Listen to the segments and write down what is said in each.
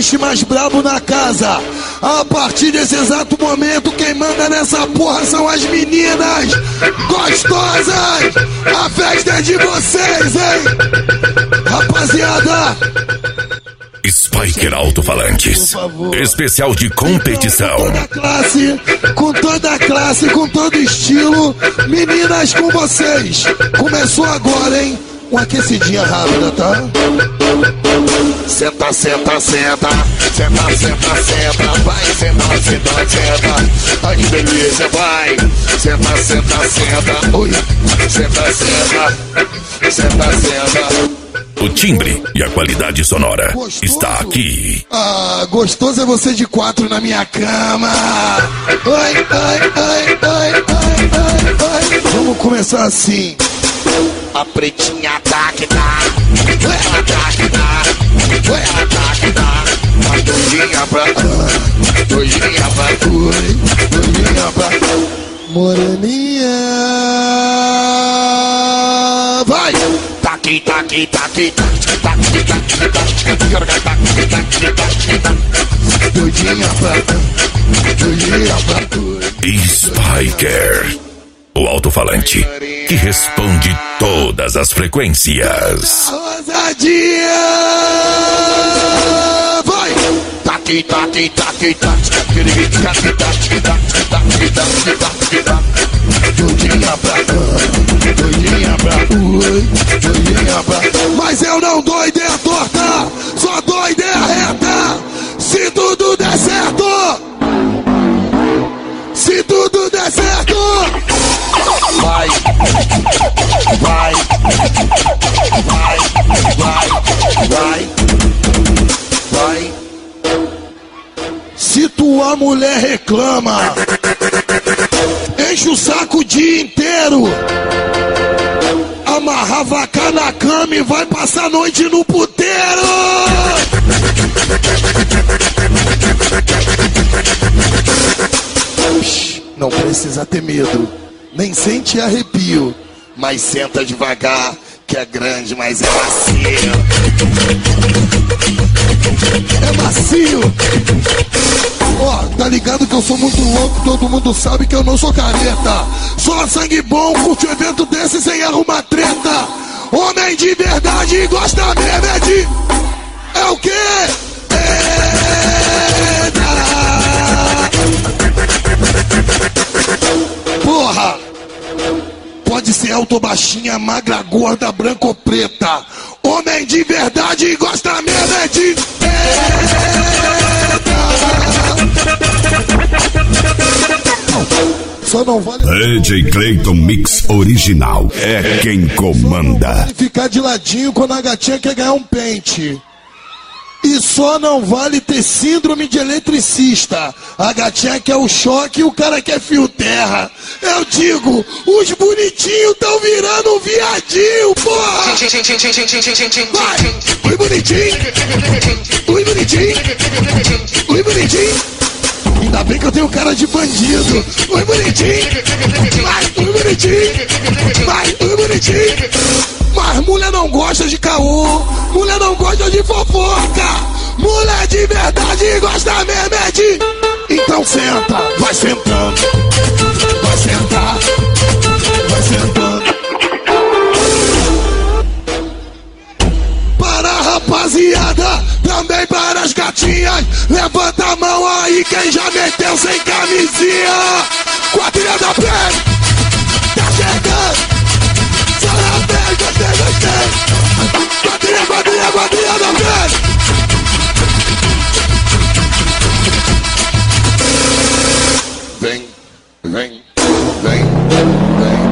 bicho mais brabo na casa. A partir desse exato momento, quem manda nessa porra são as meninas gostosas. A festa é de vocês, hein? Rapaziada. Spiker Alto-Falantes, especial de competição. Com toda a classe, com todo estilo. Meninas, com vocês. Começou agora, hein? Uma aquecidinha rápida, tá? Senta, senta, senta. Senta, senta, senta. Vai, senta, senta, senta. Ai, que delícia, vai. Senta, senta, senta. Oi. Senta, senta. Senta, senta. O timbre e a qualidade sonora gostoso está aqui. Ah, gostoso é você de 4 na minha cama. Ai, ai, ai, ai, ai, ai, ai. Vamos começar assim. A pretinha tá que tá. Ela tá que tá. Ela tá que tá. Uma doidinha pra doidinha pra doidinha pra moreninha. Vai! Taqui, taqui, taqui, taqui, taqui, taqui, taqui, taqui, taqui, doidinha pra Spiker, o alto-falante que responde todas as frequências. Rosadinha! Vai! Taqui, taqui, taqui, taqui, taqui, taqui, taqui, taqui, taqui, taqui. Doidinha pra doidinha pra. Mas eu não dou ideia torta, só dou ideia reta. Se tudo der certo, se tudo der certo, vai, vai, vai, vai, vai, vai. Se tua mulher reclama, enche o saco o dia inteiro, amarra a vaca na cama e vai passar a noite no puteiro. Não precisa ter medo, nem sente arrepio, mas senta devagar, que é grande, mas é macio. É macio. Ó, tá ligado que eu sou muito louco, todo mundo sabe que eu não sou careta. Só sangue bom, curte um evento desse sem arrumar treta. Homem de verdade gosta mesmo é de... É o quê? Porra! Pode ser alto ou baixinha, magra, gorda, branca ou preta. Homem de verdade gosta mesmo é de... Só não vale... DJ Clayton Mix Original é quem comanda. Só não vale ficar de ladinho quando a gatinha quer ganhar um pente. E só não vale ter síndrome de eletricista. A gatinha quer o choque e o cara quer fio terra. Eu digo, os bonitinhos tão virando um viadinho, porra! Vai! Oi, bonitinho! Oi, bonitinho! Oi, bonitinho! Ainda bem que eu tenho cara de bandido. Oi, bonitinho! Vai! Oi, bonitinho! Vai! Oi, bonitinho! Mas mulher não gosta de caô, mulher não gosta de fofoca. Mulher de verdade gosta mesmo é de... Então senta, vai sentando. Vai sentar, vai sentando. Para a rapaziada, também para as gatinhas. Levanta a mão aí quem já meteu sem camisinha. Quadrilha da pele, tá chegando. Só na pele, gostei, gostei. Quadrilha, quadrilha, quadrilha da pele. Vem, vem, vem, vem.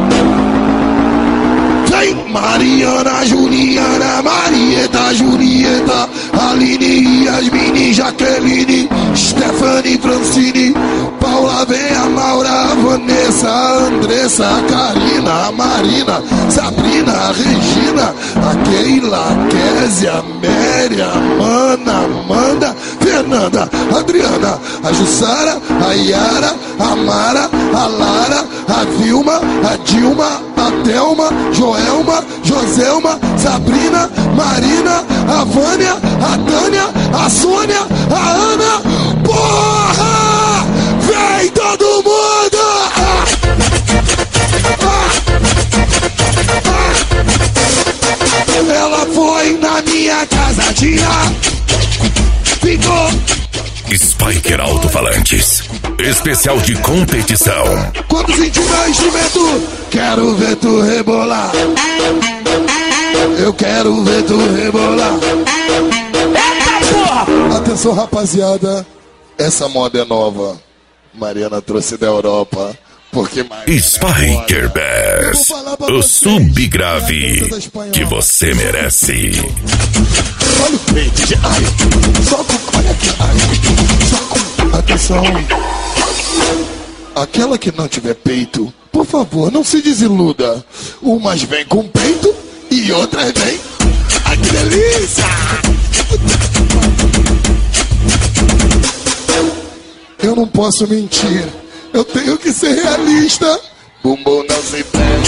Vem, Mariana, Juliana, Marieta, Julieta, Aline, Yasmine, Jaqueline, Stephanie, Francine, Paula, vem a Maura, Vanessa, Andressa, a Karina, a Marina, Sabrina, a Regina, a Keila, a Kézia, a Mary, a Mana, Amanda, vem Fernanda, a Adriana, a Jussara, a Yara, a Mara, a Lara, a Vilma, a Dilma, a Thelma, Joelma, Joselma, Sabrina, Marina, a Vânia, a Tânia, a Sônia, a Ana. Porra! Vem todo mundo! Ela foi na minha casadinha, ficou. Spiker Alto-Falantes, especial de competição. Quando sentir meu instrumento, quero ver tu rebolar. Eu quero ver tu rebolar. Atenção, rapaziada, essa moda é nova. Mariana trouxe da Europa. Porque Spiker Bass, o subgrave que você merece. Olha o peito de ai, só com, olha aqui, ai, só com, atenção. Aquela que não tiver peito, por favor, não se desiluda. Umas vem com peito e outras vem. Ai, que delícia! Eu não posso mentir. Eu tenho que ser realista. Bumbum não se pede.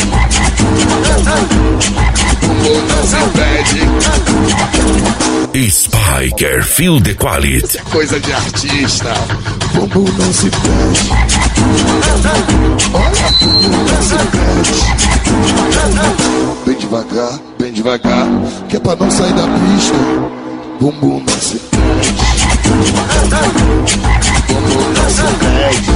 Bumbum não se pede. Spiker Feel the Quality. Coisa de artista. Bumbum não se pede. Olha, bumbum não se pede. Bem devagar, que é pra não sair da pista. Bumbum não se pede. Bumbum não se pede.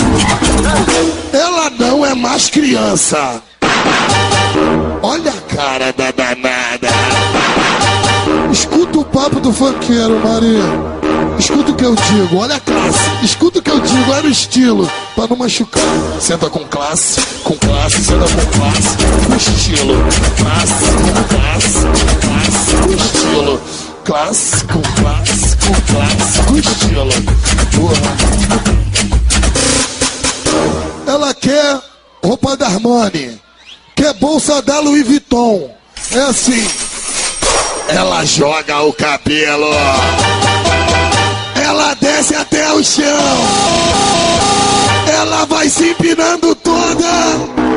Ela não é mais criança. Olha a cara da danada. Escuta o papo do funkeiro, Maria. Escuta o que eu digo, olha a classe. Escuta o que eu digo, olha o estilo. Pra não machucar. Senta com classe, senta com classe, com estilo. Classe, com classe, com estilo. Classe, com classe, com estilo. Porra. Ela quer roupa da Armani, quer bolsa da Louis Vuitton. É assim. Ela joga o cabelo, ela desce até o chão, ela vai se empinando toda.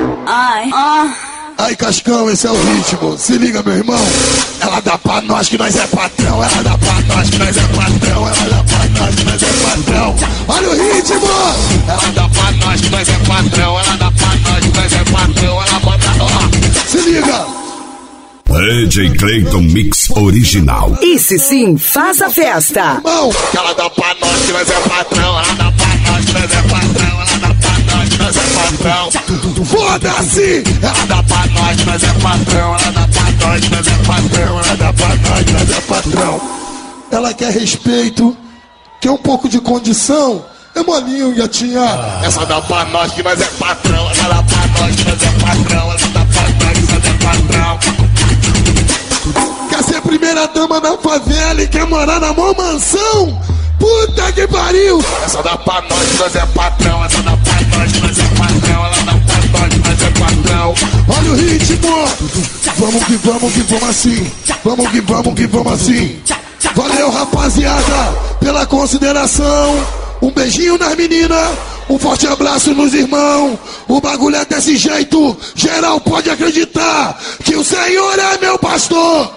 Ai, Cascão, esse é o ritmo. Se liga, meu irmão. Ela dá pra nós que nós é patrão. Ela dá pra nós que nós é patrão. Ela dá pra nós que nós é patrão. Olha o ritmo. Ela dá pra nós que nós é patrão. Ela dá pra nós que nós é patrão. Ela bota, ó. Se liga. DJ Clayton Mix Original. Esse sim, faz a festa. Irmão, ela dá pra nós que nós é patrão. Ela dá pra nós que nós é patrão. Ela dá pra nós que nós é patrão. Foda-se! Ela dá pra nós que nós é patrão. Ela dá pra nós que nós é patrão. Ela dá pra nós que nós é patrão. Ela quer respeito, quer um pouco de condição. É molinho, gatinha. Essa dá pra nós que nós é patrão. Essa dá pra nós que nós é patrão. Essa dá pra nós que nós é patrão. Quer ser primeira dama na favela e quer morar na mó mansão? Puta que pariu! Essa dá pra nós que nós é patrão. Essa dá pra nós que nós é patrão. Ela dá pra nós que nós é patrão. Olha o ritmo! Vamos que vamos assim. Vamos que vamos assim. Valeu, rapaziada, pela consideração. Um beijinho nas meninas. Um forte abraço nos irmãos. O bagulho é desse jeito. Geral pode acreditar que o Senhor é meu pastor.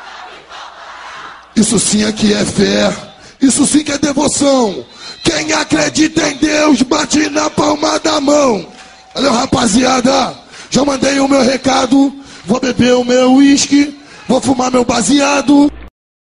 Isso sim aqui é fé. Isso sim que é devoção. Quem acredita em Deus, bate na palma da mão. Valeu, rapaziada. Já mandei o meu recado. Vou beber o meu uísque. Vou fumar meu baseado.